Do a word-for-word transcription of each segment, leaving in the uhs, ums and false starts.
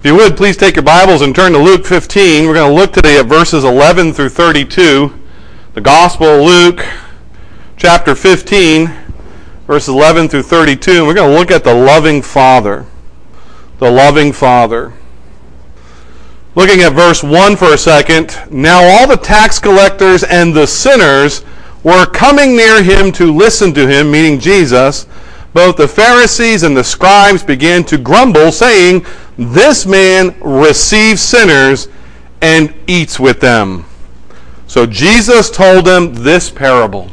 If you would, please take your Bibles and turn to Luke fifteen. We're going to look today at verses eleven through thirty-two. The Gospel of Luke, chapter fifteen, verses eleven through thirty-two. And we're going to look at the loving Father. The loving Father. Looking at verse one for a second. Now all the tax collectors and the sinners were coming near him to listen to him, meaning Jesus. Both the Pharisees and the scribes began to grumble, saying, "This man receives sinners and eats with them." So Jesus told them this parable.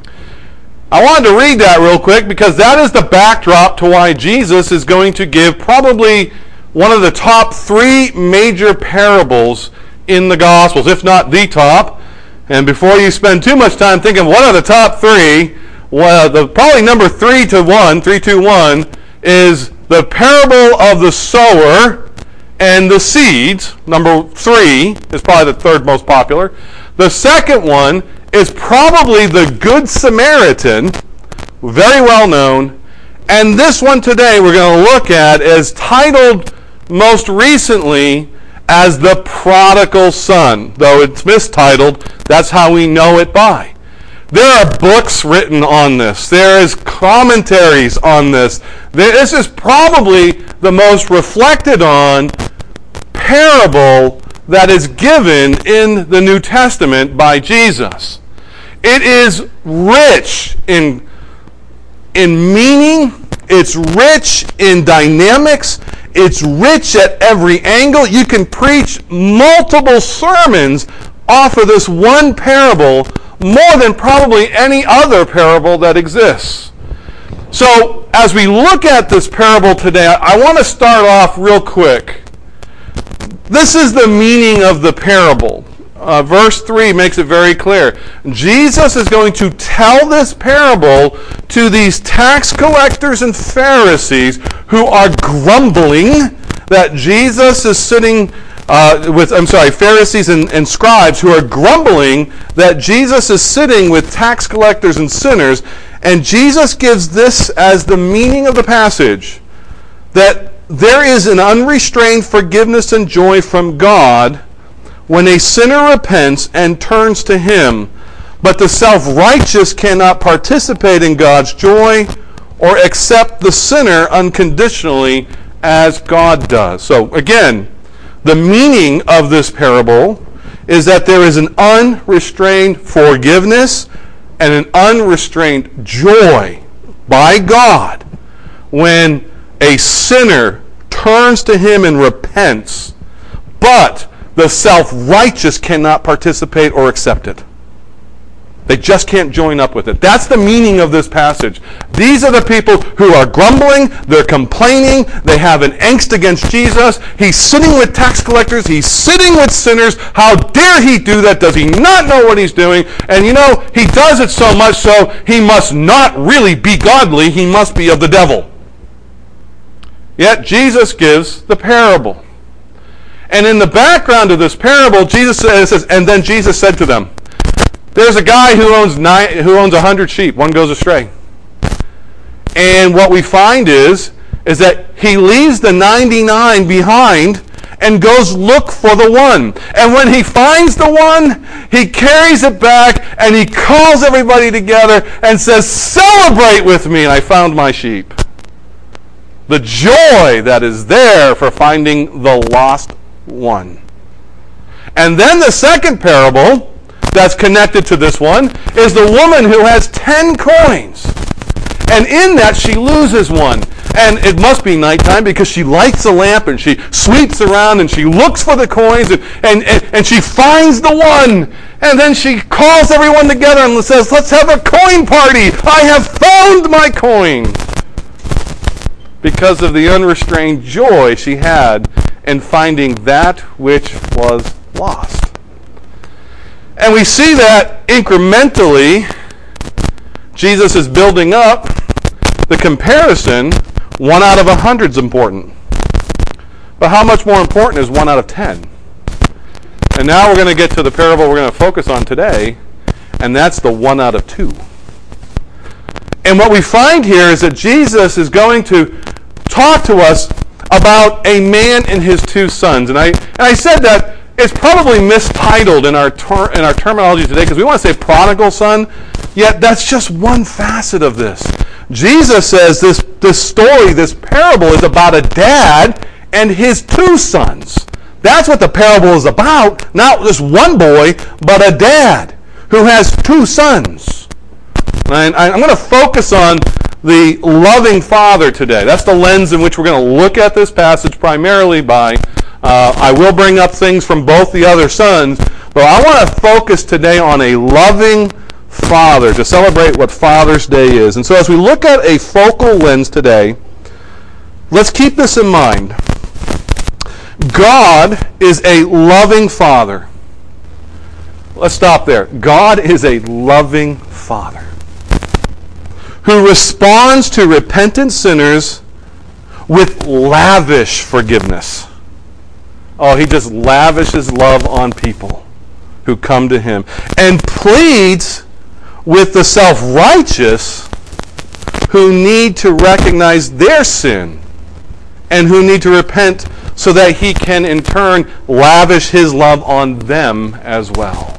I wanted to read that real quick because that is the backdrop to why Jesus is going to give probably one of the top three major parables in the Gospels, if not the top. And before you spend too much time thinking, what are the top three? Well, the probably number three to one, three, two, one, is the parable of the sower and the seeds. Number three is probably the third most popular. The second one is probably the Good Samaritan, very well known. And this one today we're going to look at is titled most recently as the Prodigal Son. Though it's mistitled, that's how we know it by. There are books written on this. There is commentaries on this. This is probably the most reflected on parable that is given in the New Testament by Jesus. It is rich in, in meaning. It's rich in dynamics. It's rich at every angle. You can preach multiple sermons off of this one parable, more than probably any other parable that exists. So, as we look at this parable today, I want to start off real quick. This is the meaning of the parable. Uh, verse three makes it very clear. Jesus is going to tell this parable to these tax collectors and Pharisees who are grumbling that Jesus is sitting Uh, with, I'm sorry, Pharisees and, and scribes who are grumbling that Jesus is sitting with tax collectors and sinners, and Jesus gives this as the meaning of the passage, that there is an unrestrained forgiveness and joy from God when a sinner repents and turns to him, but the self-righteous cannot participate in God's joy or accept the sinner unconditionally as God does. So again, the meaning of this parable is that there is an unrestrained forgiveness and an unrestrained joy by God when a sinner turns to him and repents, but the self-righteous cannot participate or accept it. They just can't join up with it. That's the meaning of this passage. These are the people who are grumbling, they're complaining, they have an angst against Jesus. He's sitting with tax collectors, he's sitting with sinners. How dare he do that? Does he not know what he's doing? And you know, he does it so much so he must not really be godly, he must be of the devil. Yet Jesus gives the parable. And in the background of this parable, Jesus says, and then Jesus said to them, there's a guy who owns nine, who owns a hundred sheep. One goes astray. And what we find is, is that he leaves the ninety-nine behind and goes look for the one. And when he finds the one, he carries it back and he calls everybody together and says, "Celebrate with me, I found my sheep." The joy that is there for finding the lost one. And then the second parable that's connected to this one is the woman who has ten coins. And in that she loses one. And it must be nighttime because she lights a lamp and she sweeps around and she looks for the coins and, and, and, and she finds the one. And then she calls everyone together and says, "Let's have a coin party. I have found my coin." Because of the unrestrained joy she had in finding that which was lost. And we see that incrementally, Jesus is building up the comparison. One out of a hundred is important. But how much more important is one out of ten? And now we're going to get to the parable we're going to focus on today, and that's the one out of two. And what we find here is that Jesus is going to talk to us about a man and his two sons. And I and I said that it's probably mistitled in our ter- in our terminology today because we want to say prodigal son, yet that's just one facet of this. Jesus says this, this story, this parable is about a dad and his two sons. That's what the parable is about, not just one boy, but a dad who has two sons. And I'm going to focus on the loving father today. That's the lens in which we're going to look at this passage primarily by. Uh, I will bring up things from both the other sons, but I want to focus today on a loving father to celebrate what Father's Day is. And so as we look at a focal lens today, let's keep this in mind. God is a loving father. Let's stop there. God is a loving father who responds to repentant sinners with lavish forgiveness. Oh, he just lavishes love on people who come to him and pleads with the self-righteous who need to recognize their sin and who need to repent so that he can in turn lavish his love on them as well.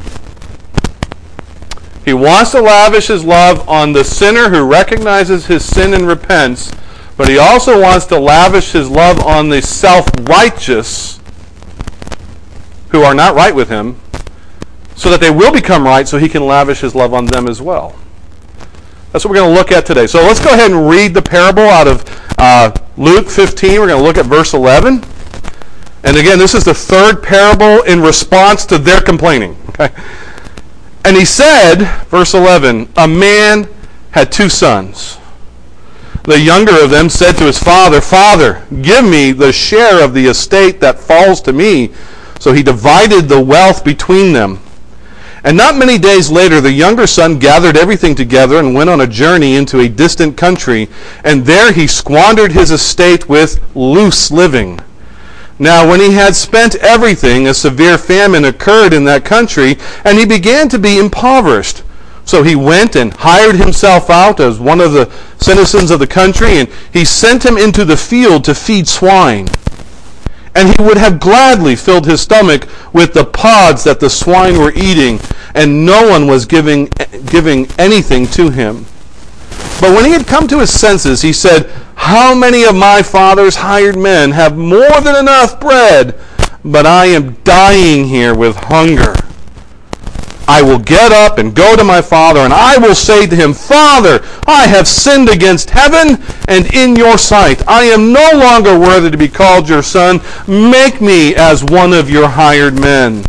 He wants to lavish his love on the sinner who recognizes his sin and repents, but he also wants to lavish his love on the self-righteous who are not right with him, so that they will become right so he can lavish his love on them as well. That's what we're going to look at today. So let's go ahead and read the parable out of uh, Luke fifteen. We're going to look at verse eleven. And again, this is the third parable in response to their complaining. Okay? And he said, verse eleven, a man had two sons. The younger of them said to his father, Father, give me the share of the estate that falls to me. So he divided the wealth between them. And not many days later, the younger son gathered everything together and went on a journey into a distant country. And there he squandered his estate with loose living. Now, when he had spent everything, a severe famine occurred in that country, and he began to be impoverished. So he went and hired himself out as one of the citizens of the country, and he sent him into the field to feed swine. And he would have gladly filled his stomach with the pods that the swine were eating, and no one was giving, giving anything to him. But when he had come to his senses, he said, How many of my father's hired men have more than enough bread, but I am dying here with hunger? I will get up and go to my father, and I will say to him, Father, I have sinned against heaven and in your sight. I am no longer worthy to be called your son. Make me as one of your hired men.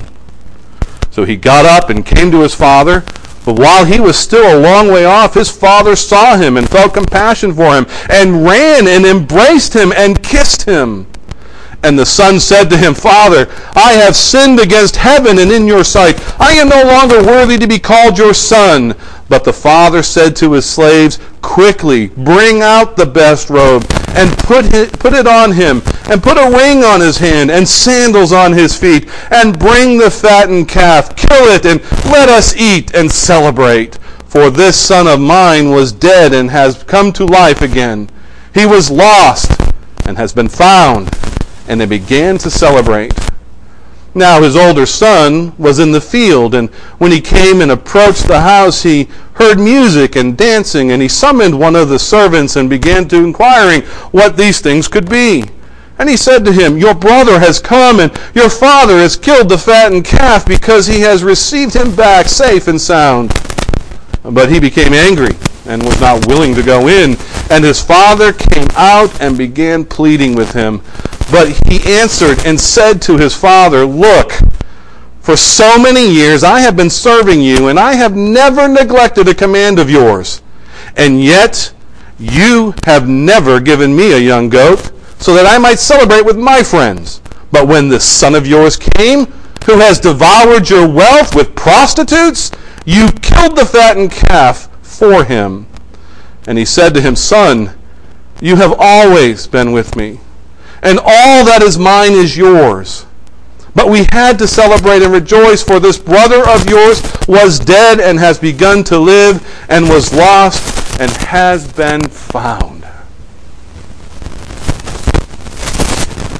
So he got up and came to his father. But while he was still a long way off, his father saw him and felt compassion for him, and ran and embraced him and kissed him. And the son said to him, Father, I have sinned against heaven and in your sight. I am no longer worthy to be called your son. But the father said to his slaves, Quickly, bring out the best robe, and put it, put it on him, and put a ring on his hand, and sandals on his feet, and bring the fattened calf, kill it, and let us eat and celebrate. For this son of mine was dead and has come to life again. He was lost and has been found. And they began to celebrate. Now his older son was in the field, and when he came and approached the house, he heard music and dancing, and he summoned one of the servants and began to inquiring what these things could be. And he said to him, Your brother has come, and your father has killed the fattened calf, because he has received him back safe and sound. But he became angry and was not willing to go in. And his father came out and began pleading with him. But he answered and said to his father, Look, for so many years I have been serving you, and I have never neglected a command of yours. And yet you have never given me a young goat, so that I might celebrate with my friends. But when this son of yours came, who has devoured your wealth with prostitutes, you killed the fattened calf for him. And he said to him, Son, you have always been with me, and all that is mine is yours. But we had to celebrate and rejoice, for this brother of yours was dead and has begun to live, and was lost and has been found.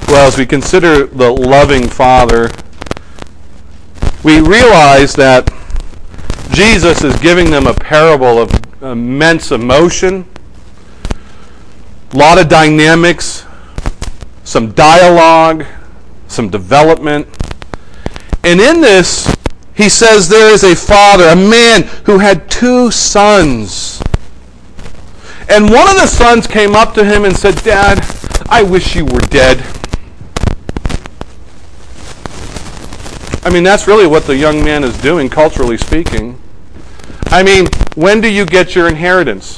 Well, as we consider the loving Father, we realize that Jesus is giving them a parable of immense emotion, a lot of dynamics, some dialogue, some development. And in this, he says there is a father, a man who had two sons. And one of the sons came up to him and said, "Dad, I wish you were dead." I mean, that's really what the young man is doing, culturally speaking. I mean, when do you get your inheritance?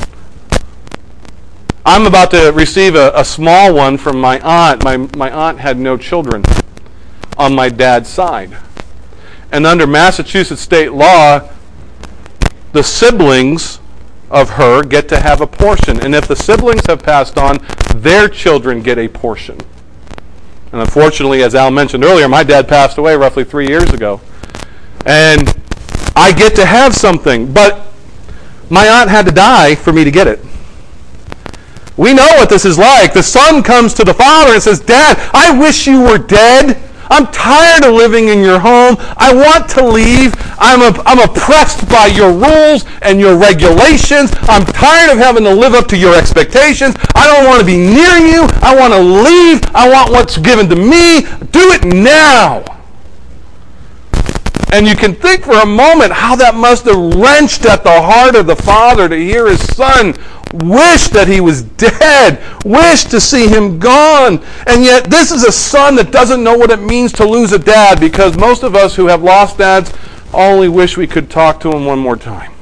I'm about to receive a, a small one from my aunt. My, my aunt had no children on my dad's side. And under Massachusetts state law, the siblings of her get to have a portion. And if the siblings have passed on, their children get a portion. And unfortunately, as Al mentioned earlier, my dad passed away roughly three years ago. And I get to have something, but my aunt had to die for me to get it. We know what this is like. The son comes to the father and says, "Dad, I wish you were dead. I'm tired of living in your home. I want to leave. I'm, a, I'm oppressed by your rules and your regulations. I'm tired of having to live up to your expectations. I don't want to be near you. I want to leave. I want what's given to me. Do it now." And you can think for a moment how that must have wrenched at the heart of the father to hear his son wish that he was dead, wish to see him gone. And yet this is a son that doesn't know what it means to lose a dad, because most of us who have lost dads only wish we could talk to him one more time.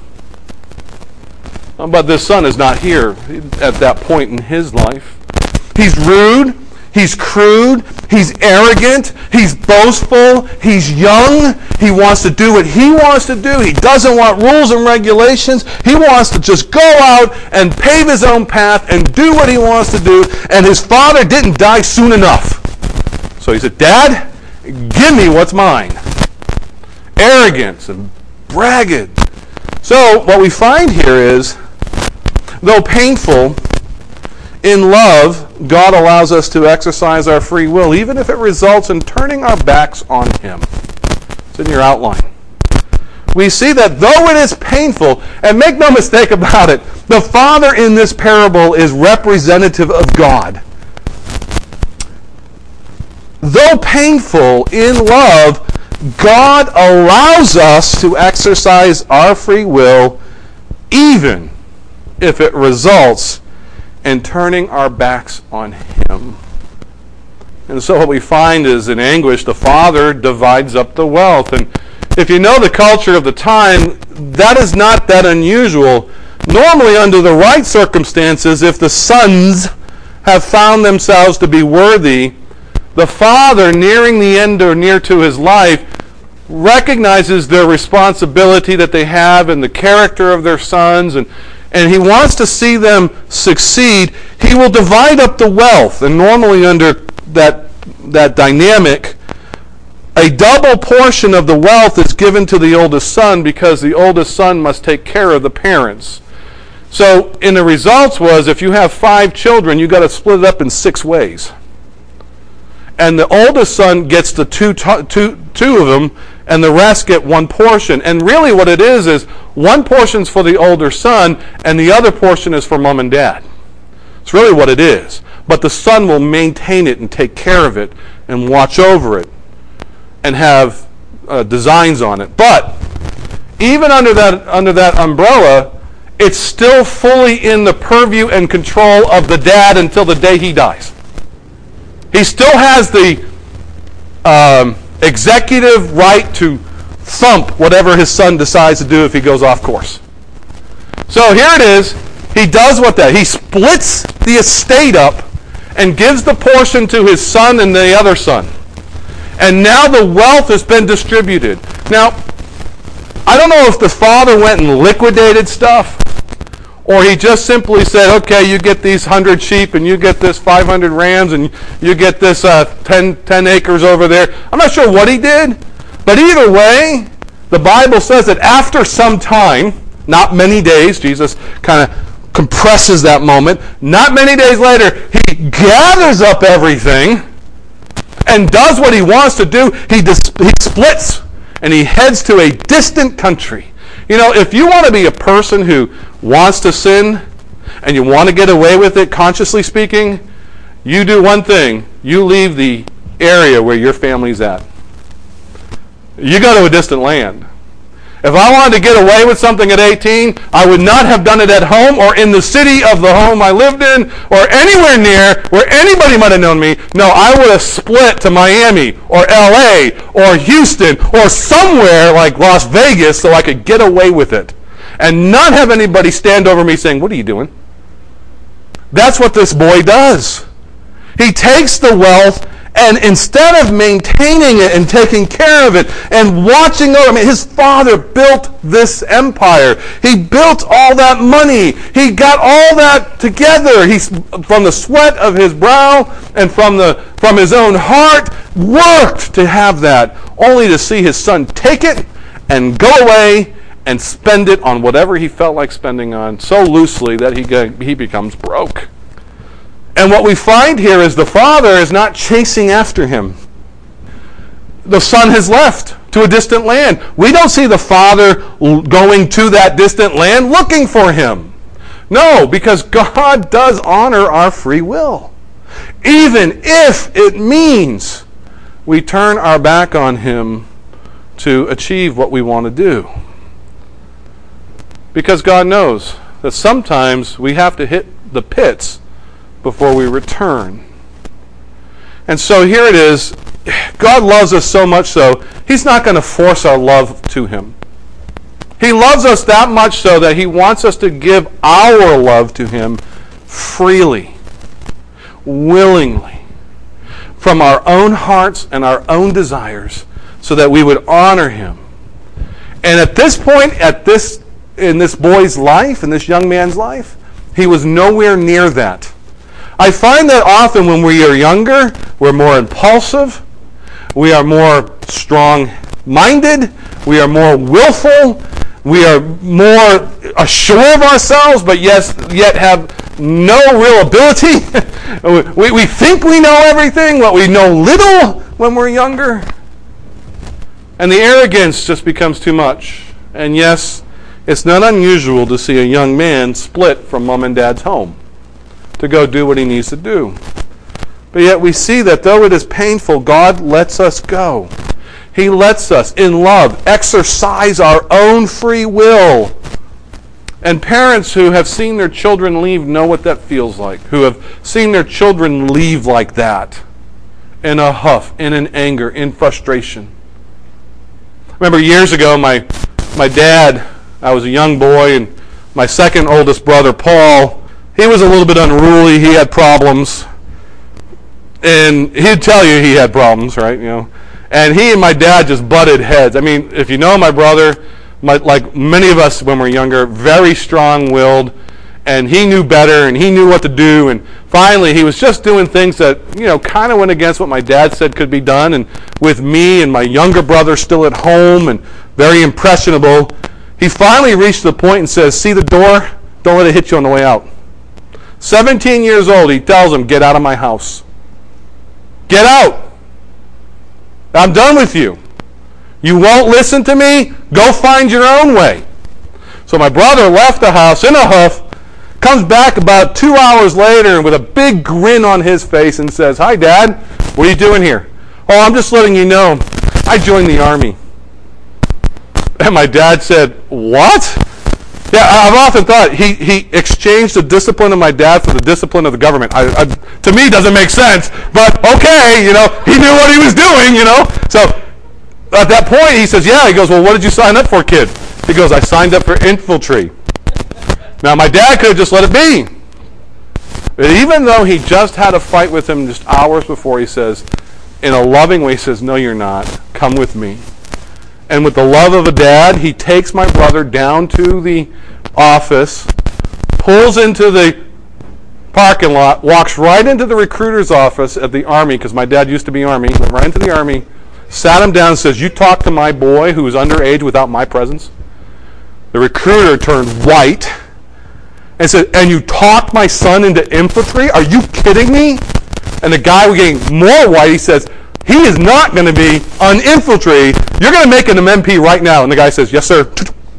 But this son is not here at that point in his life. He's rude. He's crude, he's arrogant, he's boastful, he's young, he wants to do what he wants to do, he doesn't want rules and regulations, he wants to just go out and pave his own path and do what he wants to do, and his father didn't die soon enough. So he said, "Dad, give me what's mine." Arrogance and braggart. So what we find here is, though painful, in love, God allows us to exercise our free will, even if it results in turning our backs on him. It's in your outline. We see that though it is painful, and make no mistake about it, the father in this parable is representative of God. Though painful, in love, God allows us to exercise our free will, even if it results and turning our backs on him. And so what we find is, in anguish, the father divides up the wealth. And if you know the culture of the time, that is not that unusual. Normally, under the right circumstances, if the sons have found themselves to be worthy, the father, nearing the end or near to his life, recognizes their responsibility that they have and the character of their sons, and and he wants to see them succeed. He will divide up the wealth. And normally under that, that dynamic, a double portion of the wealth is given to the oldest son, because the oldest son must take care of the parents. So in the results was, if you have five children, you've got to split it up in six ways. And the oldest son gets the two, two, two of them, and the rest get one portion. And really what it is is one portion's for the older son, and the other portion is for mom and dad. It's really what it is. But the son will maintain it and take care of it and watch over it and have uh, designs on it. But even under that under that umbrella, it's still fully in the purview and control of the dad until the day he dies. He still has the um, executive right to thump whatever his son decides to do if he goes off course. So here it is. He does what that. He splits the estate up and gives the portion to his son and the other son. And now the wealth has been distributed. Now, I don't know if the father went and liquidated stuff, or he just simply said, okay, you get these hundred sheep, and you get this five hundred rams, and you get this uh, ten, ten acres over there. I'm not sure what he did, but either way, the Bible says that after some time, not many days, Jesus kind of compresses that moment, not many days later, he gathers up everything and does what he wants to do, he, dis- he splits and he heads to a distant country. You know, if you want to be a person who wants to sin and you want to get away with it, consciously speaking, you do one thing. You leave the area where your family's at. You go to a distant land. If I wanted to get away with something at eighteen, I would not have done it at home or in the city of the home I lived in or anywhere near where anybody might have known me. No, I would have split to Miami or L A or Houston or somewhere like Las Vegas so I could get away with it and not have anybody stand over me saying, "What are you doing?" That's what this boy does. He takes the wealth, and instead of maintaining it and taking care of it and watching over, I mean, his father built this empire. He built all that money. He got all that together. He's from the sweat of his brow and from the from his own heart worked to have that, only to see his son take it and go away and spend it on whatever he felt like spending on so loosely that he he becomes broke. And what we find here is the father is not chasing after him. The son has left to a distant land. We don't see the father going to that distant land looking for him. No, because God does honor our free will. Even if it means we turn our back on him to achieve what we want to do. Because God knows that sometimes we have to hit the pits before we return. And so here it is. God loves us so much so, he's not going to force our love to him. He loves us that much so that he wants us to give our love to him freely, willingly, from our own hearts and our own desires, so that we would honor him. And at this point, at this in this boy's life, in this young man's life, he was nowhere near that. I find that often when we are younger, we're more impulsive, we are more strong-minded, we are more willful, we are more assured of ourselves, but yes, yet have no real ability. we, we think we know everything, but we know little when we're younger. And the arrogance just becomes too much. And yes, it's not unusual to see a young man split from mom and dad's home to go do what he needs to do. But yet we see that though it is painful, God lets us go. He lets us, in love, exercise our own free will. And parents who have seen their children leave know what that feels like, who have seen their children leave like that, in a huff, in an anger, in frustration. I remember years ago, my, my dad, I was a young boy, and my second oldest brother, Paul, he was a little bit unruly. He had problems. And he'd tell you he had problems, right? You know, and he and my dad just butted heads. I mean, if you know my brother, my, like many of us when we were younger, very strong-willed, and he knew better, and he knew what to do, and finally he was just doing things that, you know, kind of went against what my dad said could be done, and with me and my younger brother still at home and very impressionable, he finally reached the point and says, "See the door? Don't let it hit you on the way out." seventeen years old, he tells him, "Get out of my house. Get out. I'm done with you. You won't listen to me? Go find your own way." So my brother left the house in a huff, comes back about two hours later with a big grin on his face and says, "Hi, Dad. What are you doing here?" "Oh, I'm just letting you know. I joined the Army." And my dad said, "What?" Yeah, I've often thought he, he exchanged the discipline of my dad for the discipline of the government. I, I, to me, it doesn't make sense, but okay, you know, he knew what he was doing, you know. So at that point, he says, "Yeah." He goes, "Well, what did you sign up for, kid?" He goes, "I signed up for infantry." Now, my dad could have just let it be. But even though he just had a fight with him just hours before, he says, in a loving way, he says, "No, you're not. Come with me." And with the love of a dad, he takes my brother down to the office, pulls into the parking lot, walks right into the recruiter's office at the Army, because my dad used to be Army, went right into the Army, sat him down and says, "You talk to my boy who is underage without my presence?" The recruiter turned white and said, "And you talked my son into infantry? Are you kidding me?" And the guy was getting more white. He says, He is not going to be an infantry. You're going to make him an M P right now. And the guy says, yes, sir.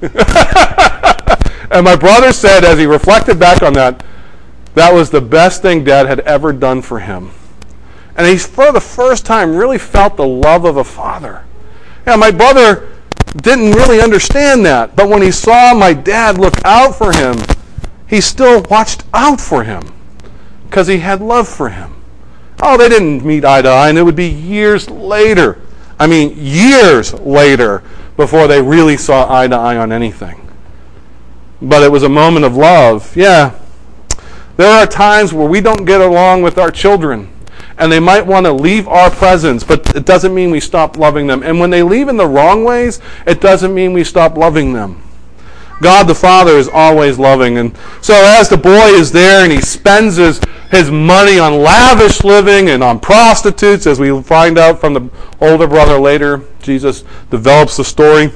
And my brother said, as he reflected back on that, that was the best thing Dad had ever done for him. And he, for the first time, really felt the love of a father. Yeah, my brother didn't really understand that, but when he saw my dad look out for him, he still watched out for him because he had love for him. Oh, they didn't meet eye to eye, and it would be years later, I mean years later, before they really saw eye to eye on anything. But it was a moment of love. Yeah, there are times where we don't get along with our children, and they might want to leave our presence, but it doesn't mean we stop loving them. And when they leave in the wrong ways, it doesn't mean we stop loving them. God the Father is always loving. And so as the boy is there and he spends his, his money on lavish living and on prostitutes, as we find out from the older brother later, Jesus develops the story.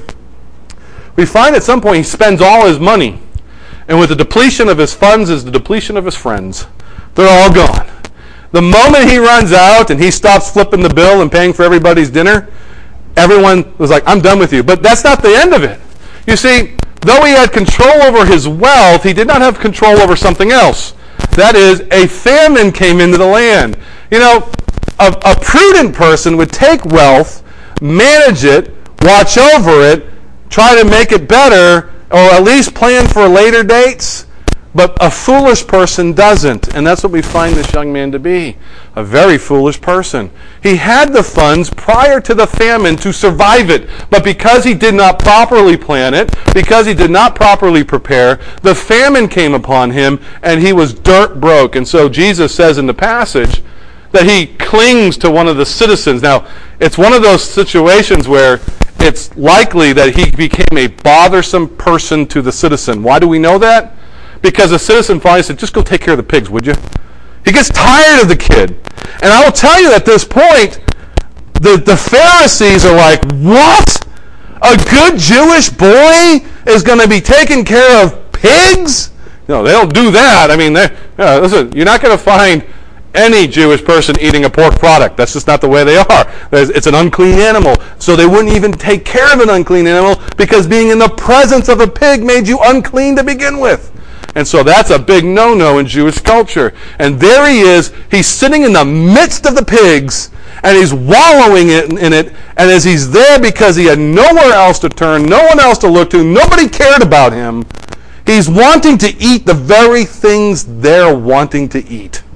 We find at some point he spends all his money. And with the depletion of his funds is the depletion of his friends. They're all gone. The moment he runs out and he stops flipping the bill and paying for everybody's dinner, everyone was like, I'm done with you. But that's not the end of it. You see, though he had control over his wealth, he did not have control over something else. That is, a famine came into the land. You know, a, a prudent person would take wealth, manage it, watch over it, try to make it better, or at least plan for later dates. But a foolish person doesn't, and that's what we find this young man to be, a very foolish person. He had the funds prior to the famine to survive it, but because he did not properly plan it, because he did not properly prepare, the famine came upon him, and he was dirt broke. And so Jesus says in the passage that he clings to one of the citizens. Now, it's one of those situations where it's likely that he became a bothersome person to the citizen. Why do we know that? Because the citizen finally said, just go take care of the pigs, would you? He gets tired of the kid. And I will tell you at this point, the, the Pharisees are like, what? A good Jewish boy is going to be taking care of pigs? No, they don't do that. I mean, you know, listen, you're not going to find any Jewish person eating a pork product. That's just not the way they are. It's an unclean animal. So they wouldn't even take care of an unclean animal because being in the presence of a pig made you unclean to begin with. And so that's a big no-no in Jewish culture. And there he is. He's sitting in the midst of the pigs, and he's wallowing in it. And as he's there because he had nowhere else to turn, no one else to look to, nobody cared about him, he's wanting to eat the very things they're wanting to eat,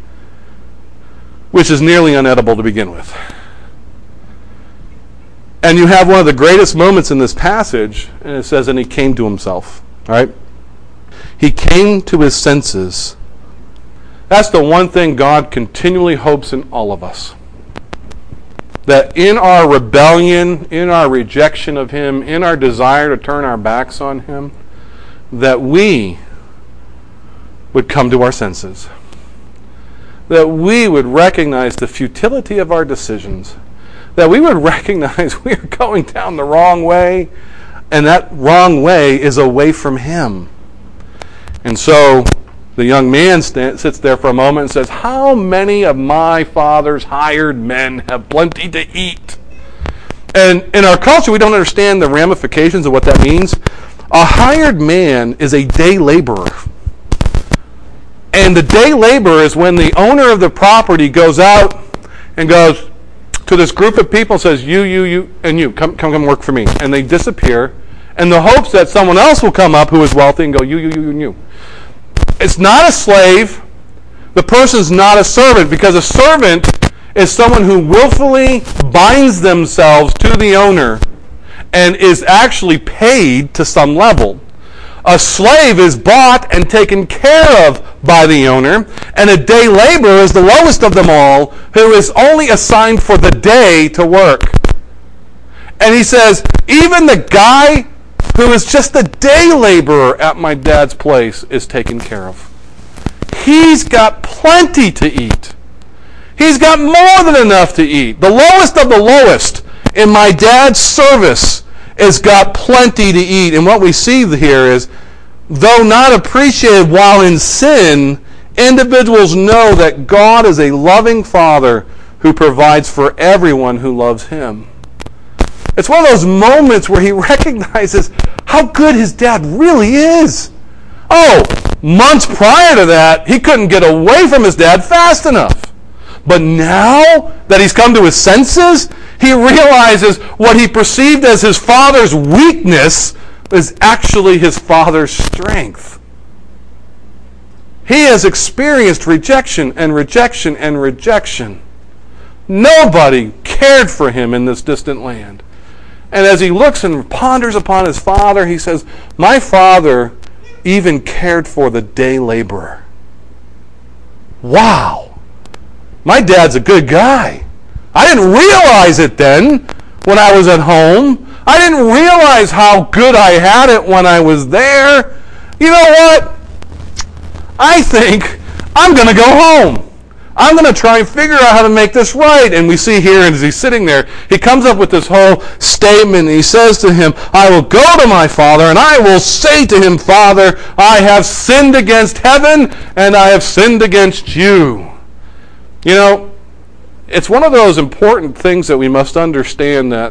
which is nearly unedible to begin with. And you have one of the greatest moments in this passage, and it says, and he came to himself. All right? He came to his senses. That's the one thing God continually hopes in all of us. That in our rebellion, in our rejection of him, in our desire to turn our backs on him, that we would come to our senses. That we would recognize the futility of our decisions. That we would recognize we are going down the wrong way, and that wrong way is away from him. And so the young man st- sits there for a moment and says, how many of my father's hired men have plenty to eat? And in our culture, we don't understand the ramifications of what that means. A hired man is a day laborer. And the day laborer is when the owner of the property goes out and goes to this group of people and says, you, you, you, and you, come, come, come work for me. And they disappear in the hopes that someone else will come up who is wealthy and go, you, you, you, and you. It's not a slave. The person's not a servant, because a servant is someone who willfully binds themselves to the owner and is actually paid to some level. A slave is bought and taken care of by the owner, and a day laborer is the lowest of them all, who is only assigned for the day to work. And he says, even the guy who is just a day laborer at my dad's place is taken care of. He's got plenty to eat. He's got more than enough to eat. The lowest of the lowest in my dad's service has got plenty to eat. And what we see here is, though not appreciated while in sin, individuals know that God is a loving Father who provides for everyone who loves him. It's one of those moments where he recognizes how good his dad really is. Oh, months prior to that, he couldn't get away from his dad fast enough. But now that he's come to his senses, he realizes what he perceived as his father's weakness is actually his father's strength. He has experienced rejection and rejection and rejection. Nobody cared for him in this distant land. And as he looks and ponders upon his father, he says, my father even cared for the day laborer. Wow. My dad's a good guy. I didn't realize it then when I was at home. I didn't realize how good I had it when I was there. You know what? I think I'm going to go home. I'm going to try and figure out how to make this right. And we see here as he's sitting there, he comes up with this whole statement. And he says to him, I will go to my father and I will say to him, Father, I have sinned against heaven and I have sinned against you. You know, it's one of those important things that we must understand, that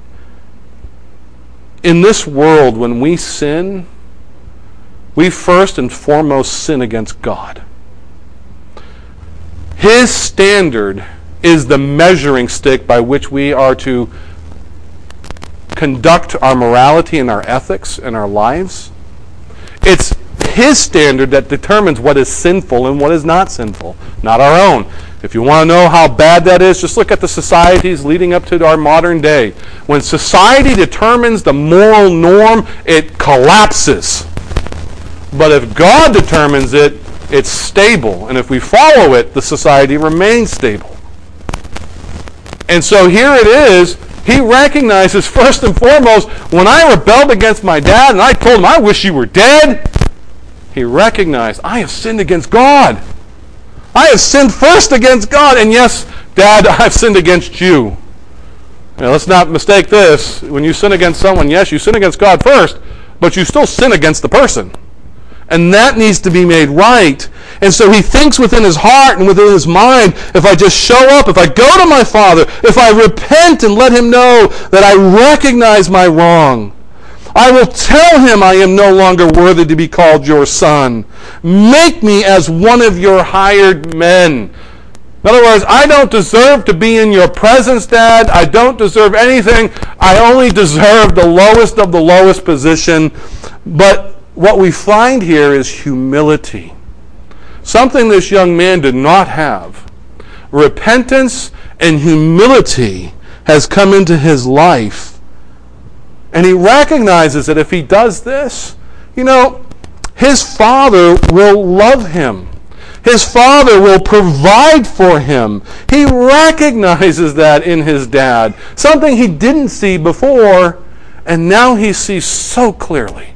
in this world, when we sin, we first and foremost sin against God. His standard is the measuring stick by which we are to conduct our morality and our ethics and our lives. It's His standard that determines what is sinful and what is not sinful, not our own. If you want to know how bad that is, just look at the societies leading up to our modern day. When society determines the moral norm, it collapses. But if God determines it, it's stable. And if we follow it, the society remains stable. And so here it is. He recognizes first and foremost, when I rebelled against my dad and I told him, I wish you were dead, he recognized, I have sinned against God. I have sinned first against God. And yes, Dad, I've sinned against you. Now, let's not mistake this. When you sin against someone, yes, you sin against God first, but you still sin against the person. And that needs to be made right. And so he thinks within his heart and within his mind, if I just show up, if I go to my father, if I repent and let him know that I recognize my wrong, I will tell him I am no longer worthy to be called your son. Make me as one of your hired men. In other words, I don't deserve to be in your presence, Dad. I don't deserve anything. I only deserve the lowest of the lowest position. But what we find here is humility. Something this young man did not have. Repentance and humility has come into his life. And he recognizes that if he does this, you know, his father will love him. His father will provide for him. He recognizes that in his dad. Something he didn't see before, and now he sees so clearly.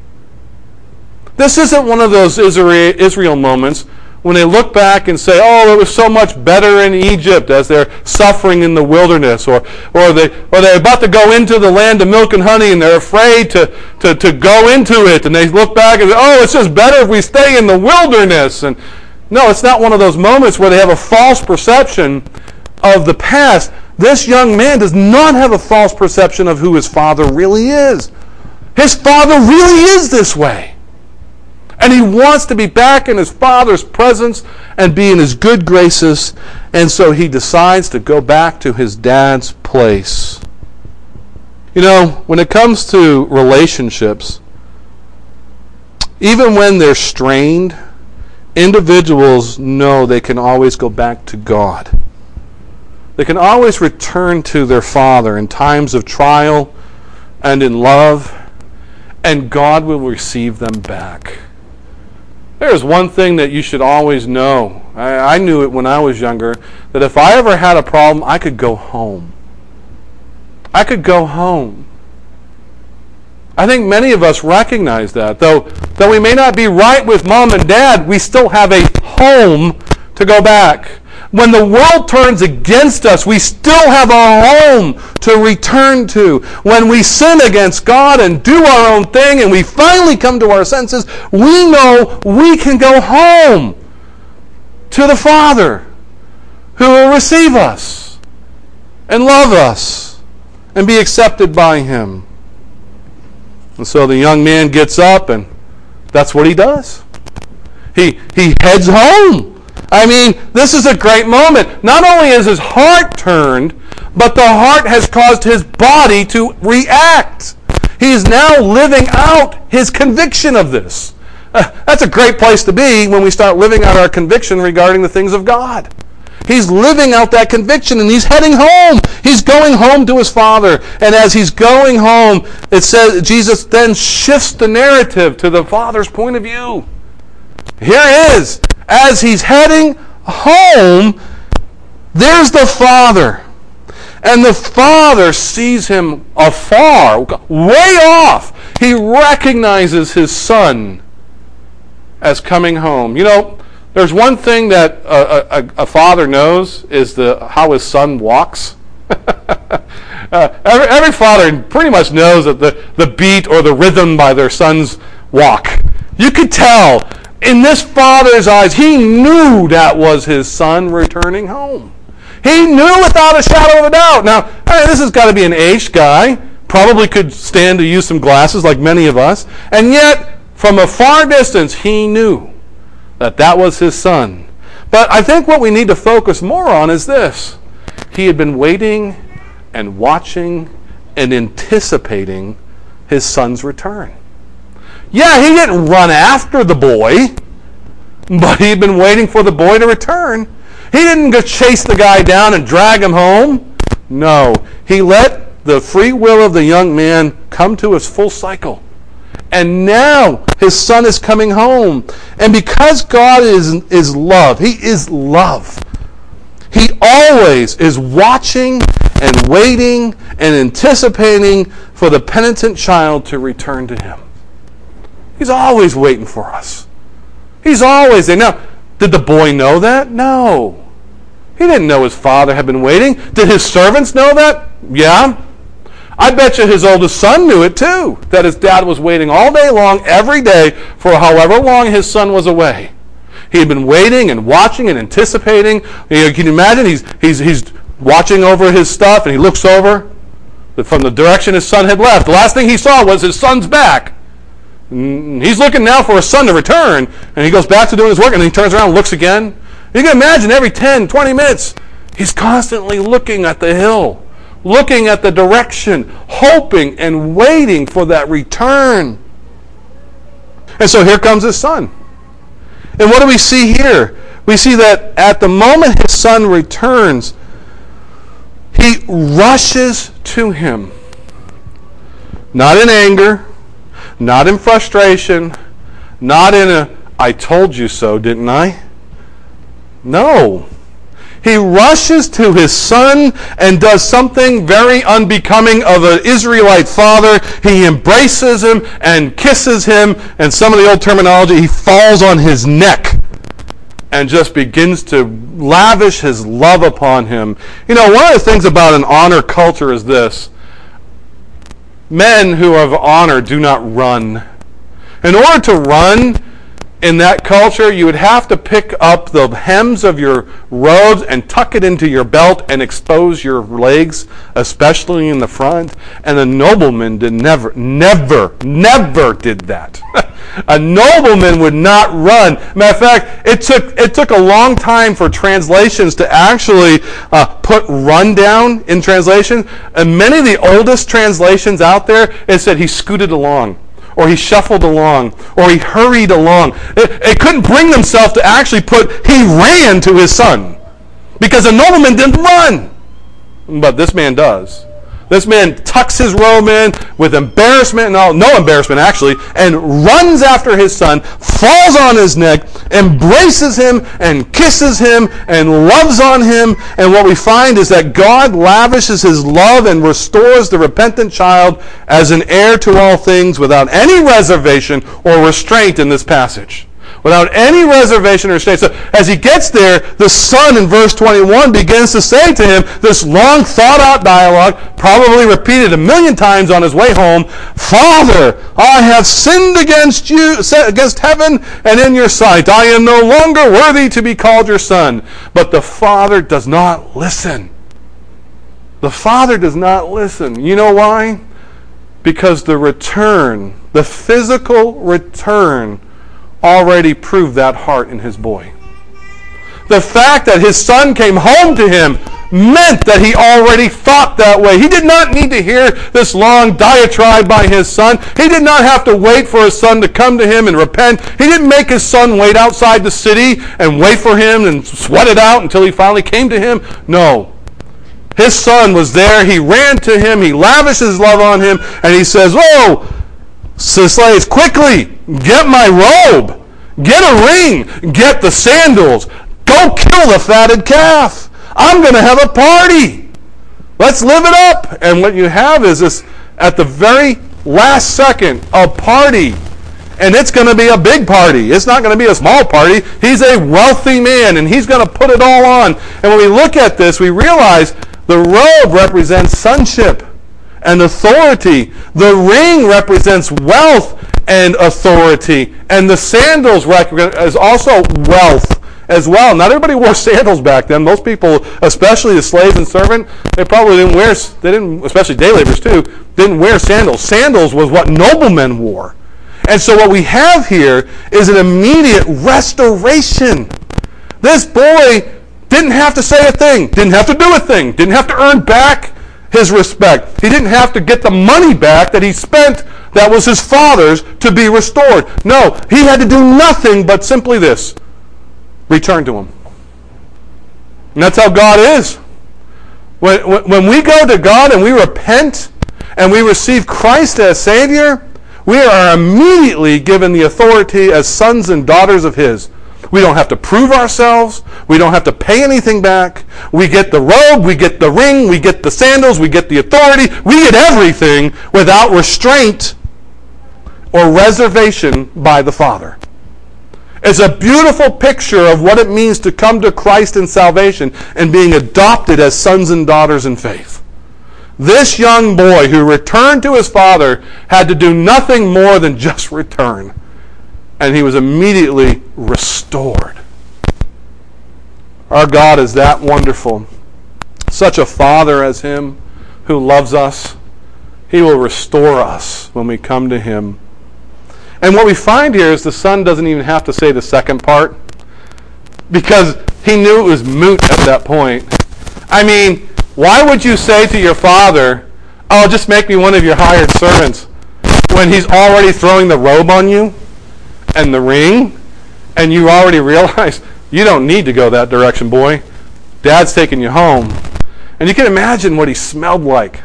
This isn't one of those Israel moments when they look back and say, oh, it was so much better in Egypt as they're suffering in the wilderness, or or, they, or they're about to go into the land of milk and honey and they're afraid to, to, to go into it, and they look back and say, oh, it's just better if we stay in the wilderness. And no, it's not one of those moments where they have a false perception of the past. This young man does not have a false perception of who his father really is. His father really is this way. And he wants to be back in his father's presence and be in his good graces. And so he decides to go back to his dad's place. You know, when it comes to relationships, even when they're strained, individuals know they can always go back to God. They can always return to their father in times of trial and in love, and God will receive them back. There's one thing that you should always know. I, I knew it when I was younger, that if I ever had a problem, I could go home. I could go home. I think many of us recognize that. Though, though we may not be right with mom and dad, we still have a home to go back. When the world turns against us, we still have a home to return to. When we sin against God and do our own thing and we finally come to our senses, we know we can go home to the Father who will receive us. and love us and be accepted by him. And so the young man gets up, and that's what he does. He, he heads home. I mean, this is a great moment. Not only is his heart turned, but the heart has caused his body to react. He is now living out his conviction of this. Uh, that's a great place to be when we start living out our conviction regarding the things of God. He's living out that conviction, and he's heading home. He's going home to his Father. And as he's going home, it says Jesus then shifts the narrative to the Father's point of view. Here it is. As he's heading home, there's the Father. And the Father sees him afar, way off. He recognizes his Son as coming home. You know, there's one thing that a, a, a father knows is the how his son walks. uh, every, every father pretty much knows that the, the beat or the rhythm by their son's walk. You could tell in this father's eyes, he knew that was his son returning home. He knew without a shadow of a doubt. Now, hey, this has got to be an aged guy. Probably could stand to use some glasses like many of us. And yet, from a far distance, he knew that that was his son. But I think what we need to focus more on is this. He had been waiting and watching and anticipating his son's return. Yeah, he didn't run after the boy, but he'd been waiting for the boy to return. He didn't go chase the guy down and drag him home. No, he let the free will of the young man come to its full cycle. And now his son is coming home. And because God is, is love, he is love. He always is watching and waiting and anticipating for the penitent child to return to him. He's always waiting for us. He's always there. Now, did the boy know that? No. He didn't know his father had been waiting. Did his servants know that? Yeah. I bet you his oldest son knew it too, that his dad was waiting all day long, every day, for however long his son was away. He had been waiting and watching and anticipating. You know, can you imagine? He's, he's, he's watching over his stuff, and he looks over from the direction his son had left. The last thing he saw was his son's back. He's looking now for his son to return, and he goes back to doing his work, and then he turns around and looks again. You can imagine every ten, twenty minutes, he's constantly looking at the hill, looking at the direction, hoping and waiting for that return. And so here comes his son. And what do we see here? We see that at the moment his son returns, he rushes to him. Not in anger, not in frustration, not in a, I told you so, didn't I? No. He rushes to his son and does something very unbecoming of an Israelite father. He embraces him and kisses him, and some of the old terminology, he falls on his neck and just begins to lavish his love upon him. You know, one of the things about an honor culture is this. Men who have honor do not run. In order to run in that culture, you would have to pick up the hems of your robes and tuck it into your belt and expose your legs, especially in the front. And the nobleman did never, never, never did that. A nobleman would not run. Matter of fact, it took it took a long time for translations to actually uh, put run down in translation. And many of the oldest translations out there, it said he scooted along, or he shuffled along, or he hurried along. It, it couldn't bring themselves to actually put he ran to his son, because a nobleman didn't run. But this man does. This man tucks his robe in with embarrassment, no, no embarrassment actually, and runs after his son, falls on his neck, embraces him and kisses him and loves on him. And what we find is that God lavishes his love and restores the repentant child as an heir to all things without any reservation or restraint in this passage. Without any reservation or restraint. So as he gets there, the son in verse twenty-one begins to say to him this long thought out dialogue, probably repeated a million times on his way home. Father, I have sinned against you, against heaven and in your sight. I am no longer worthy to be called your son. But the father does not listen. The Father does not listen. You know why? Because the return, the physical return, already proved that heart in his boy. The fact that his son came home to him meant that he already thought that way. He did not need to hear this long diatribe by his son. He did not have to wait for his son to come to him and repent. He didn't make his son wait outside the city and wait for him and sweat it out until he finally came to him. No. His son was there. He ran to him. He lavished his love on him. And he says, "Whoa, slaves, quickly, get my robe. Get a ring. Get the sandals. Go kill the fatted calf. I'm going to have a party. Let's live it up." And what you have is this, at the very last second, a party. And it's going to be a big party. It's not going to be a small party. He's a wealthy man, and he's going to put it all on. And when we look at this, we realize the robe represents sonship and authority. The ring represents wealth and authority. And the sandals is also wealth as well. Not everybody wore sandals back then. Most people, especially the slaves and servant, they probably didn't wear, they didn't, especially day laborers too, didn't wear sandals. Sandals was what noblemen wore. And so what we have here is an immediate restoration. This boy didn't have to say a thing, didn't have to do a thing, didn't have to earn back his respect. He didn't have to get the money back that he spent that was his father's to be restored. No, he had to do nothing but simply this: return to him. And that's how God is. When, when we go to God and we repent and we receive Christ as Savior, we are immediately given the authority as sons and daughters of His. We don't have to prove ourselves. We don't have to pay anything back. We get the robe, we get the ring, we get the sandals, we get the authority. We get everything without restraint or reservation by the Father. It's a beautiful picture of what it means to come to Christ in salvation and being adopted as sons and daughters in faith. This young boy who returned to his father had to do nothing more than just return. And he was immediately restored. Our God is that wonderful. Such a Father as Him who loves us. He will restore us when we come to Him. And what we find here is the son doesn't even have to say the second part, because he knew it was moot at that point. I mean, why would you say to your father, "Oh, just make me one of your hired servants," when he's already throwing the robe on you and the ring, and you already realize you don't need to go that direction, boy. Dad's taking you home. And you can imagine what he smelled like.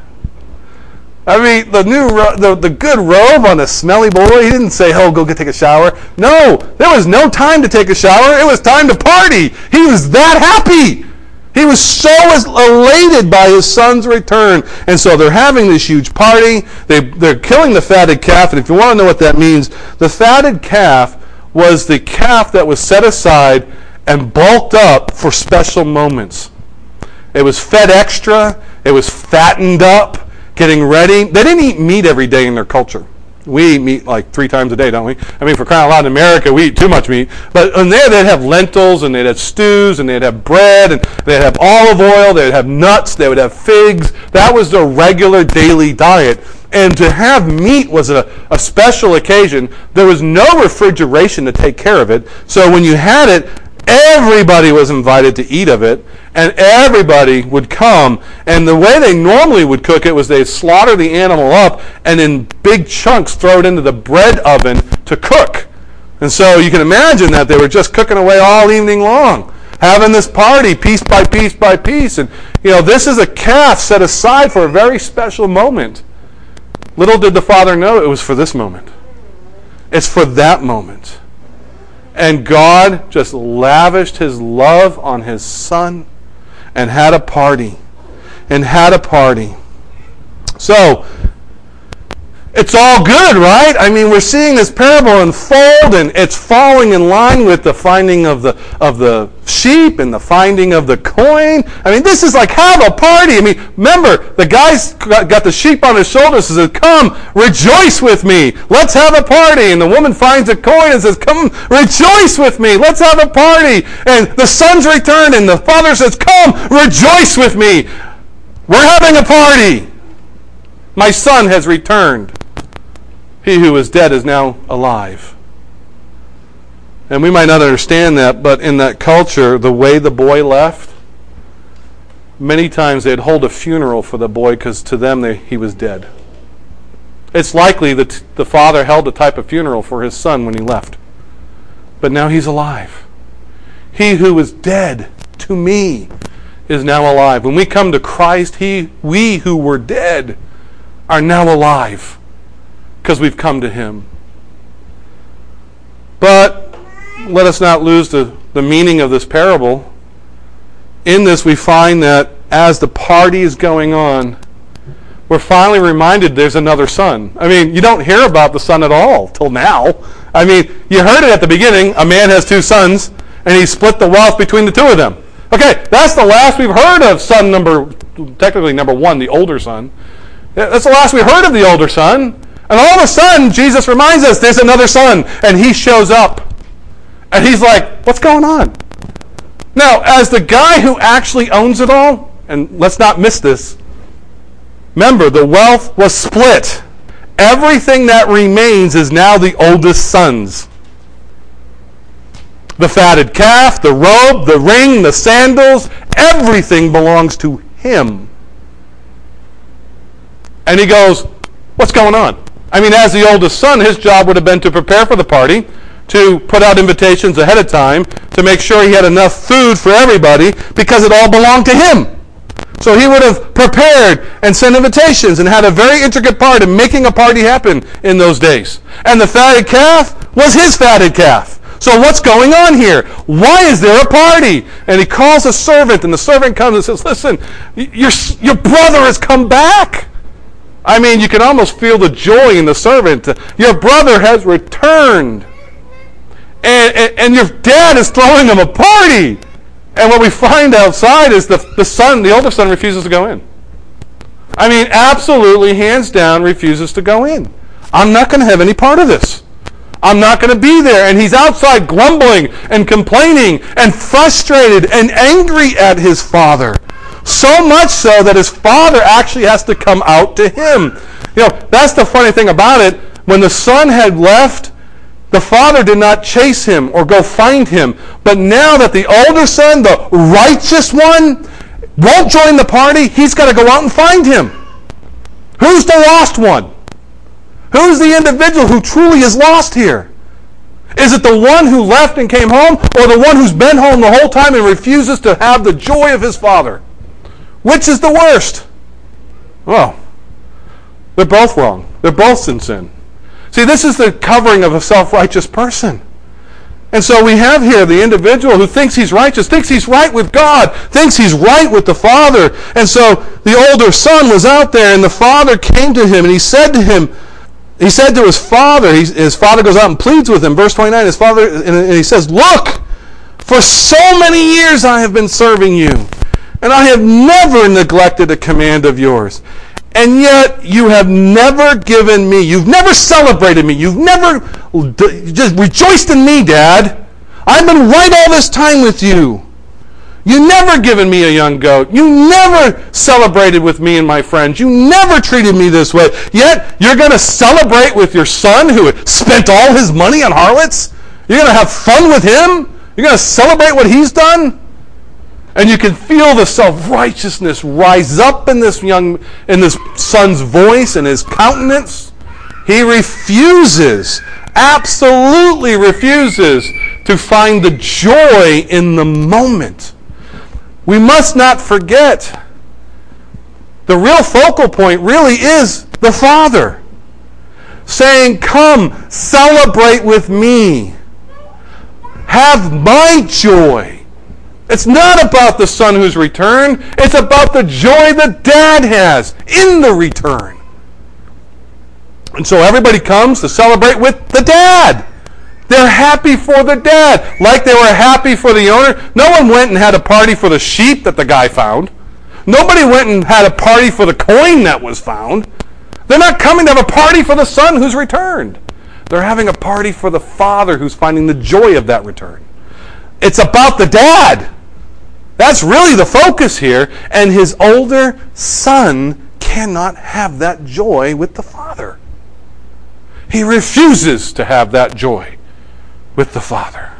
I mean, the new, ro- the, the good robe on a smelly boy, he didn't say, "Oh, go get take a shower." No, there was no time to take a shower. It was time to party. He was that happy. He was so elated by his son's return. And so they're having this huge party. They, they're killing the fatted calf. And if you want to know what that means, the fatted calf was the calf that was set aside and bulked up for special moments. It was fed extra. It was fattened up, getting ready. They didn't eat meat every day in their culture. We eat meat like three times a day, don't we? I mean, for crying out loud, in America, we eat too much meat. But in there, they'd have lentils, and they'd have stews, and they'd have bread, and they'd have olive oil, they'd have nuts, they would have figs. That was their regular daily diet. And to have meat was a, a special occasion. There was no refrigeration to take care of it. So when you had it, everybody was invited to eat of it, and everybody would come. And the way they normally would cook it was they'd slaughter the animal up and in big chunks throw it into the bread oven to cook. And so you can imagine that they were just cooking away all evening long, having this party piece by piece by piece. And, you know, this is a calf set aside for a very special moment. Little did the father know it was for this moment. It's for that moment. And God just lavished His love on His Son and had a party. And had a party. So, it's all good, right? I mean, we're seeing this parable unfold, and it's falling in line with the finding of the of the sheep and the finding of the coin. I mean, this is like, have a party. I mean, remember, the guy's got the sheep on his shoulders and says, "Come, rejoice with me. Let's have a party." And the woman finds a coin and says, "Come, rejoice with me. Let's have a party." And the son's returned, and the father says, "Come, rejoice with me." We're having a party. My son has returned. He who was dead is now alive. And we might not understand that, but in that culture, the way the boy left, many times they'd hold a funeral for the boy because to them they, he was dead. It's likely that the father held a type of funeral for his son when he left. But now he's alive. He who was dead to me is now alive. When we come to Christ, he, we who were dead are now alive because we've come to him. But let us not lose the, the meaning of this parable. In this we find that as the party is going on, we're finally reminded there's another son. I mean, you don't hear about the son at all till now. I mean, you heard it at the beginning. A man has two sons, and he split the wealth between the two of them. Okay, that's the last we've heard of son number, technically number one, the older son. That's the last we heard of the older son. And all of a sudden, Jesus reminds us there's another son, and he shows up. And he's like, what's going on? Now, as the guy who actually owns it all, and let's not miss this, remember, the wealth was split. Everything that remains is now the oldest son's. The fatted calf, the robe, the ring, the sandals, everything belongs to him. And he goes, what's going on? I mean, as the oldest son, his job would have been to prepare for the party, to put out invitations ahead of time, to make sure he had enough food for everybody, because it all belonged to him. So he would have prepared and sent invitations and had a very intricate part in making a party happen in those days. And the fatted calf was his fatted calf. So what's going on here? Why is there a party? And he calls a servant, and the servant comes and says, listen, your, your brother has come back. I mean, you can almost feel the joy in the servant. Your brother has returned. And, and, and your dad is throwing him a party. And what we find outside is the, the son, the older son, refuses to go in. I mean, absolutely, hands down, refuses to go in. I'm not going to have any part of this. I'm not going to be there. And he's outside grumbling and complaining and frustrated and angry at his father. So much so that his father actually has to come out to him. You know, that's the funny thing about it. When the son had left, the father did not chase him or go find him. But now that the older son, the righteous one, won't join the party, he's got to go out and find him. Who's the lost one? Who's the individual who truly is lost here? Is it the one who left and came home, or the one who's been home the whole time and refuses to have the joy of his father? Which is the worst? Well, they're both wrong. They're both in sin. See, this is the covering of a self-righteous person. And so we have here the individual who thinks he's righteous, thinks he's right with God, thinks he's right with the Father. And so the older son was out there, and the father came to him, and he said to him, he said to his father, he, his father goes out and pleads with him. Verse twenty-nine, his father, and he says, look, for so many years I have been serving you, and I have never neglected a command of yours. And yet you have never given me, you've never celebrated me, you've never d- just rejoiced in me, Dad. I've been right all this time with you. You never given me a young goat. You never celebrated with me and my friends. You never treated me this way. Yet you're going to celebrate with your son who spent all his money on harlots? You're going to have fun with him? You're going to celebrate what he's done? And you can feel the self-righteousness rise up in this young, in this son's voice and his countenance. He refuses, absolutely refuses to find the joy in the moment. We must not forget the real focal point really is the Father saying, come, celebrate with me. Have my joy. It's not about the son who's returned. It's about the joy that Dad has in the return. And so everybody comes to celebrate with the dad. They're happy for the dad, like they were happy for the owner. No one went and had a party for the sheep that the guy found. Nobody went and had a party for the coin that was found. They're not coming to have a party for the son who's returned. They're having a party for the father who's finding the joy of that return. It's about the dad. That's really the focus here. And his older son cannot have that joy with the Father. He refuses to have that joy with the Father.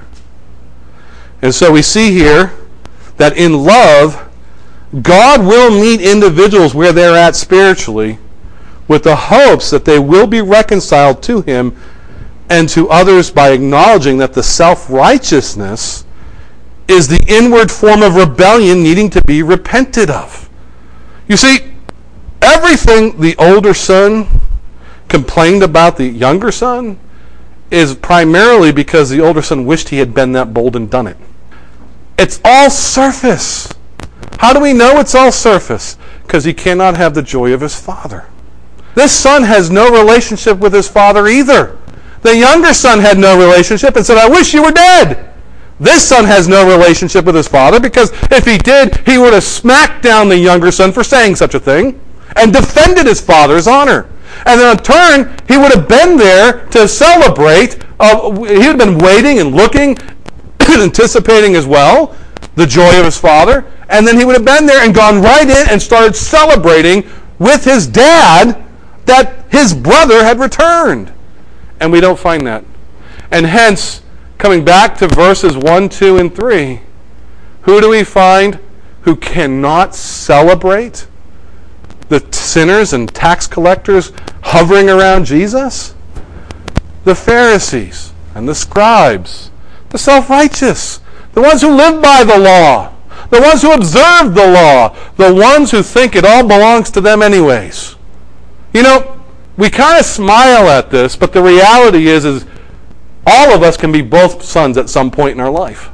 And so we see here that in love, God will meet individuals where they're at spiritually with the hopes that they will be reconciled to him and to others by acknowledging that the self-righteousness is the inward form of rebellion needing to be repented of. You see, everything the older son complained about the younger son is primarily because the older son wished he had been that bold and done it. It's all surface. How do we know it's all surface? Because he cannot have the joy of his father. This son has no relationship with his father either. The younger son had no relationship and said, I wish you were dead. This son has no relationship with his father because if he did, he would have smacked down the younger son for saying such a thing and defended his father's honor. And then in turn, he would have been there to celebrate. Uh, he would have been waiting and looking and anticipating as well the joy of his father. And then he would have been there and gone right in and started celebrating with his dad that his brother had returned. And we don't find that. And hence, coming back to verses one, two, and three, who do we find who cannot celebrate the sinners and tax collectors hovering around Jesus? The Pharisees and the scribes, the self-righteous, the ones who live by the law, the ones who observe the law, the ones who think it all belongs to them anyways. You know, we kind of smile at this, but the reality is, is all of us can be both sons at some point in our life.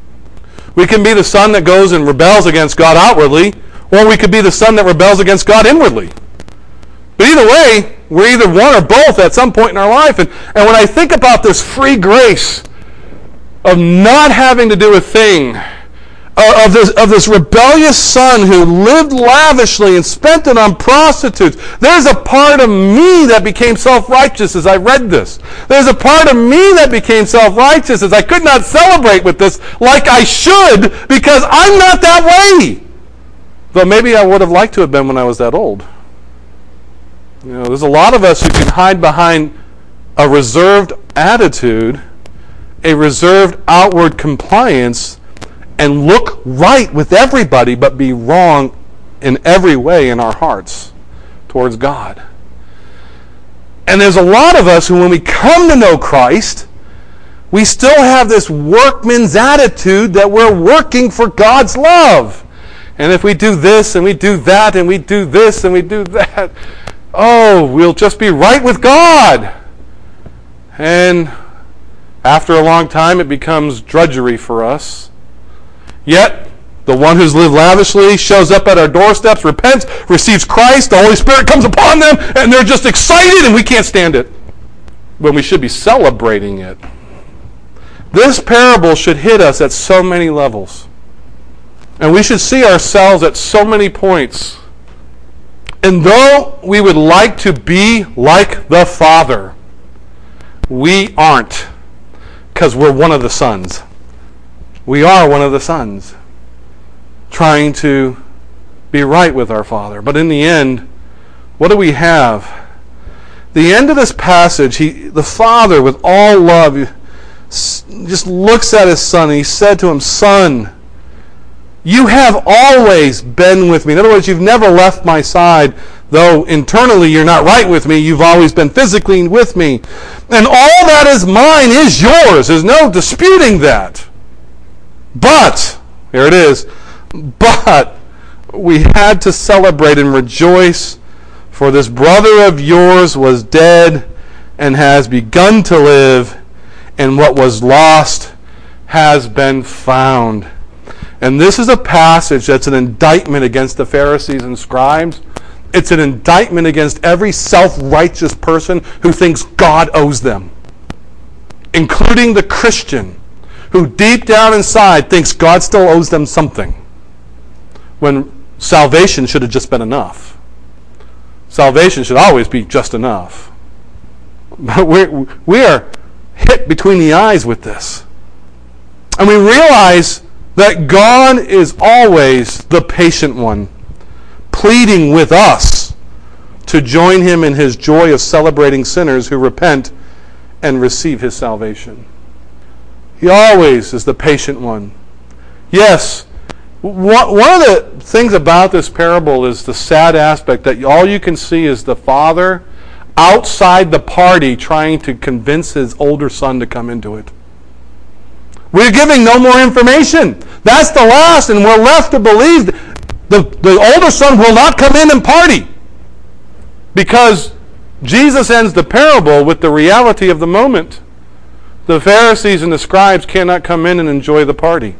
We can be the son that goes and rebels against God outwardly, or we could be the son that rebels against God inwardly. But either way, we're either one or both at some point in our life. And, and when I think about this free grace of not having to do a thing, uh, of, this, of this rebellious son who lived lavishly and spent it on prostitutes, there's a part of me that became self-righteous as I read this. There's a part of me that became self-righteous as I could not celebrate with this like I should because I'm not that way. Though maybe I would have liked to have been when I was that old. You know, there's a lot of us who can hide behind a reserved attitude, a reserved outward compliance, and look right with everybody, but be wrong in every way in our hearts towards God. And there's a lot of us who, when we come to know Christ, we still have this workman's attitude that we're working for God's love. And if we do this, and we do that, and we do this, and we do that, oh, we'll just be right with God. And after a long time, it becomes drudgery for us. Yet, the one who's lived lavishly shows up at our doorsteps, repents, receives Christ, the Holy Spirit comes upon them, and they're just excited, and we can't stand it. When we should be celebrating it. This parable should hit us at so many levels. And we should see ourselves at so many points. And though we would like to be like the Father, we aren't, because we're one of the sons. We are one of the sons, trying to be right with our Father. But in the end, what do we have? The end of this passage, he, the Father, with all love, just looks at his son, and he said to him, Son, you have always been with me. In other words, you've never left my side. Though internally you're not right with me, you've always been physically with me. And all that is mine is yours. There's no disputing that. But, here it is, but we had to celebrate and rejoice, for this brother of yours was dead and has begun to live, and what was lost has been found. And this is a passage that's an indictment against the Pharisees and scribes. It's an indictment against every self-righteous person who thinks God owes them, including the Christian who deep down inside thinks God still owes them something, when salvation should have just been enough. Salvation should always be just enough. But we're, we are hit between the eyes with this. And we realize That God is always the patient one, pleading with us to join him in his joy of celebrating sinners who repent and receive his salvation. He always is the patient one. Yes, one of the things about this parable is the sad aspect that all you can see is the father outside the party trying to convince his older son to come into it. We're giving no more information. That's the last, and we're left to believe the, the older son will not come in and party. Because Jesus ends the parable with the reality of the moment. The Pharisees and the scribes cannot come in and enjoy the party.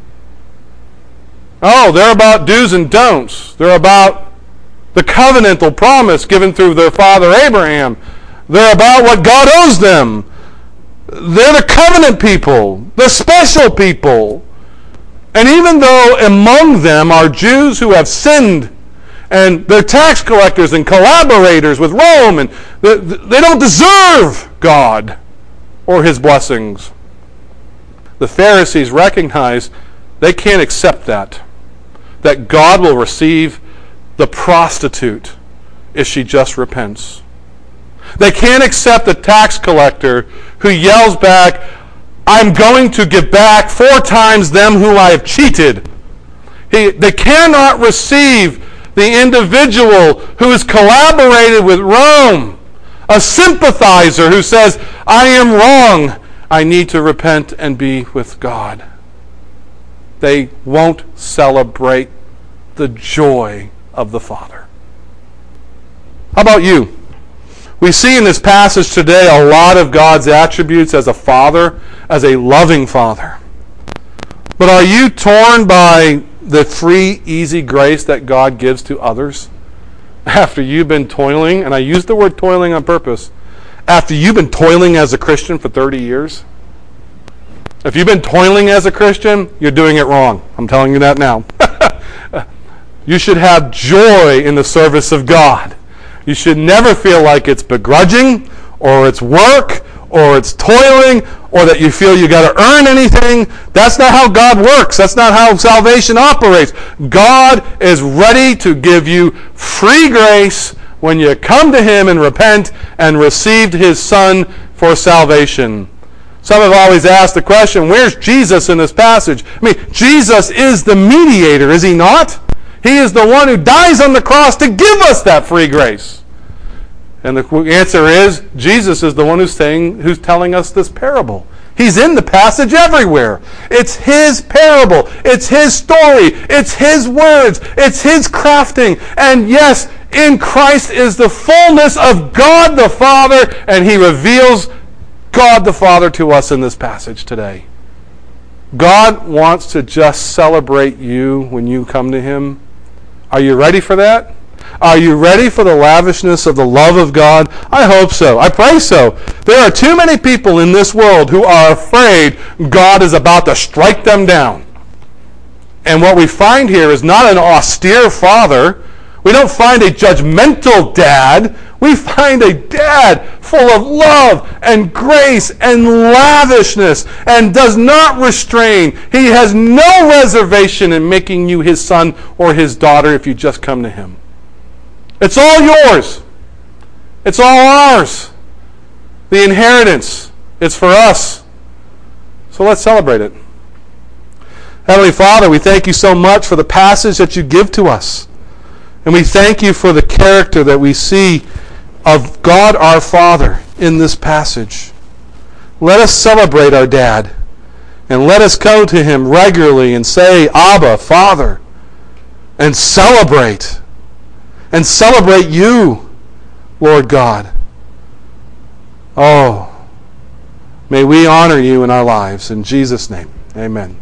Oh, they're about do's and don'ts. They're about the covenantal promise given through their father Abraham. They're about what God owes them. They're the covenant people, the special people. And even though among them are Jews who have sinned, and they're tax collectors and collaborators with Rome, and they don't deserve God or his blessings, the Pharisees recognize they can't accept that. That God will receive the prostitute if she just repents. They can't accept the tax collector who yells back, I'm going to give back four times them who I have cheated. He, they cannot receive the individual who has collaborated with Rome, a sympathizer who says, I am wrong, I need to repent and be with God. They won't celebrate the joy of the Father. How about you? We see in this passage today a lot of God's attributes as a father, as a loving father. But are you torn by the free, easy grace that God gives to others? After you've been toiling, and I use the word toiling on purpose, after you've been toiling as a Christian for thirty years? If you've been toiling as a Christian, you're doing it wrong. I'm telling you that now. You should have joy in the service of God. You should never feel like it's begrudging, or it's work, or it's toiling, or that you feel you got to earn anything. That's not how God works. That's not how salvation operates. God is ready to give you free grace when you come to him and repent and received his Son for salvation. Some have always asked the question, where's Jesus in this passage? I mean, Jesus is the mediator, is he not? He is the one who dies on the cross to give us that free grace. And the answer is, Jesus is the one who's saying, who's telling us this parable. He's in the passage everywhere. It's his parable. It's his story. It's his words. It's his crafting. And yes, in Christ is the fullness of God the Father, and he reveals God the Father to us in this passage today. God wants to just celebrate you when you come to him. Are you ready for that? Are you ready for the lavishness of the love of God? I hope so. I pray so. There are too many people in this world who are afraid God is about to strike them down. And what we find here is not an austere father. We don't find a judgmental dad. We find a dad full of love and grace and lavishness and does not restrain. He has no reservation in making you his son or his daughter if you just come to him. It's all yours. It's all ours. The inheritance, it's for us. So let's celebrate it. Heavenly Father, we thank you so much for the passage that you give to us. And we thank you for the character that we see of God our Father in this passage. Let us celebrate our dad. And let us go to him regularly and say, Abba, Father. And celebrate. And celebrate you, Lord God. Oh, may we honor you in our lives. In Jesus' name, amen.